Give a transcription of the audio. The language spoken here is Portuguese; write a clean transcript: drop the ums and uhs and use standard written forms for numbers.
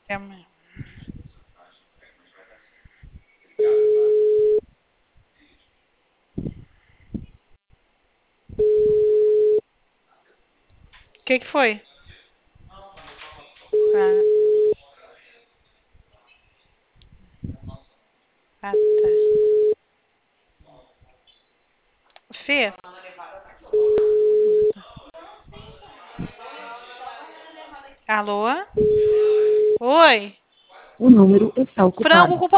O que foi? Ah, tá. Fê? Alô? Oi? O número está Frango ocupado. com